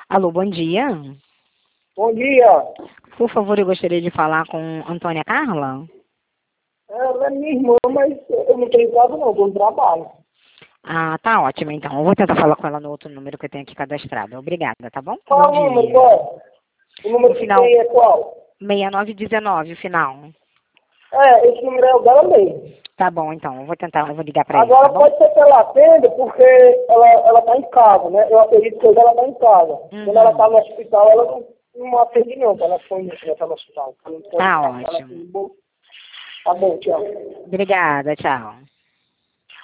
Alô, bom dia. Bom dia. Por favor, eu gostaria de falar com Antônia Carla. Ela é minha irmã, mas eu não tenho casa não, estou no trabalho. Ah, tá ótimo, então. Eu vou tentar falar com ela no outro número que eu tenho aqui cadastrado. Obrigada, tá bom? Qual Bom o número, dia. qual? O número O que final tem é qual? 6919, o final. Esse número é o dela mesmo. Tá bom, então. Eu vou ligar pra ele, tá Agora bom? pode ser que ela atenda, porque ela tá em casa, né? Eu acredito que hoje ela tá em casa. Quando ela tá no hospital, ela não atende não, quando ela foi já tá no hospital. Tá ótimo. Tá bom, tchau. Obrigada, tchau.